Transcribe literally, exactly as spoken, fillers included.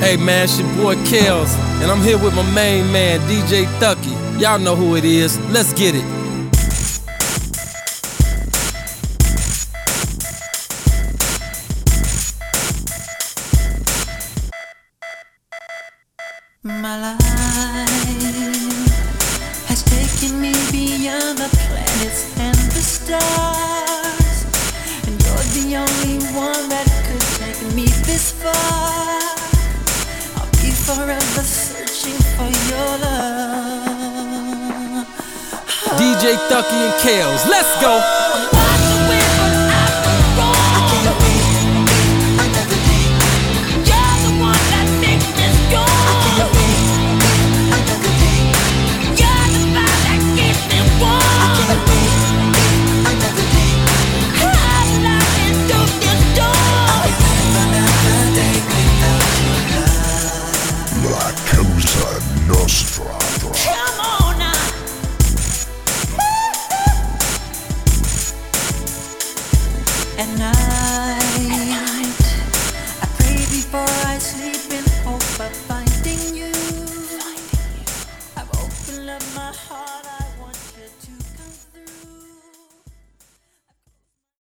Hey man, it's your boy Kels, and I'm here with my main man, D J Thucky. Y'all know who it is. Let's get it. My life has taken me beyond the planets and the stars, and you're the only one that could take me this far. I'll be forever searching for your love. D J Thucky and Kels, let's go. Come on now. At night, I pray before I sleep in